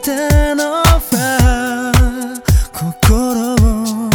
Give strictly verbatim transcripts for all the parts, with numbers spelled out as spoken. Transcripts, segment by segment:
たのは心を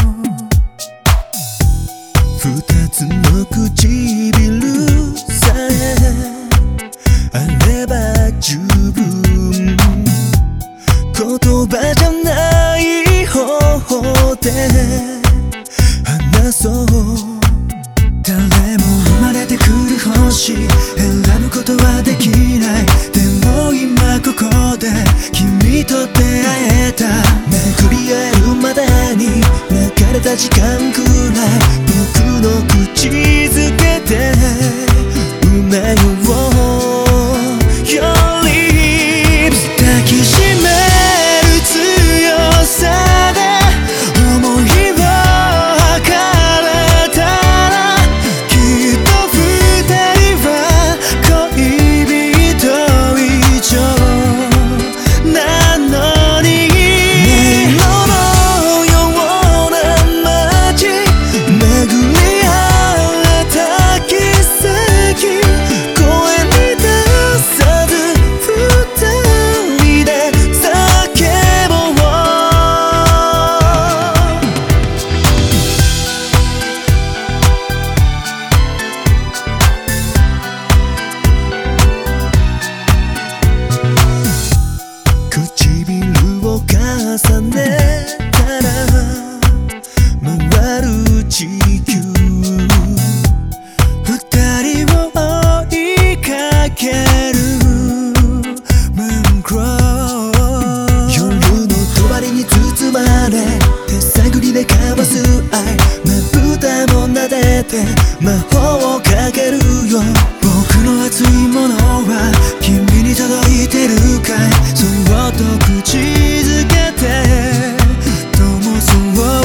二つの唇さえあれば十分言葉じゃない方法で話そう誰も生まれてくる星選ぶことはできないでも今ここで君と出会えた巡り合えるまでに流れた時間くらい僕の口づけで埋めよう Your lips 抱きしめる強さで思いを測れたらきっと二人は恋人以上なのに迷路のような街巡り合えた奇跡声に出さず二人で叫ぼう唇を重ねたら回る地球二人を追いかける Mooncrow 夜の帳に包まれ手探りで交わす愛まぶたも撫でて魔法をかけるよ僕の熱いものは君に届いてるかいそっと口づけて灯そう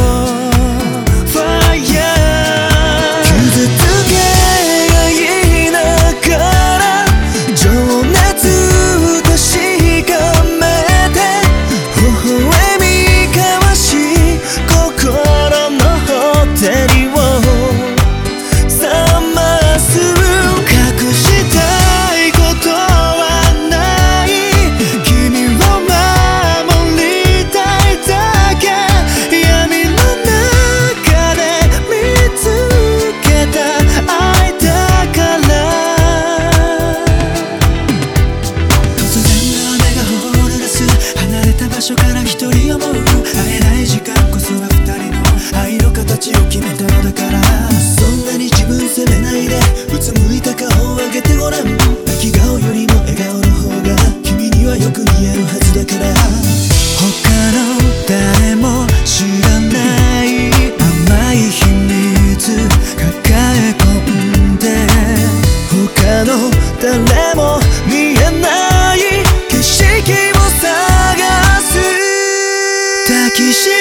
Fire 傷つけ合いながら情熱確かめて微笑み交わし心のほてりを覚ます隠したいことはない君を守りたいだけ闇の中で見つけた愛だから突然の雨が放り出す離れた場所から一人思う会えない時間こそは二人の愛の形を決めたのだからそんなに自分責めないでうつむいた顔を上げてごらん泣き顔よりも笑顔の方が君にはよく似合うはずだから他の誰も知らない甘い秘密抱え込んで他の誰も見えない景色を探す抱きし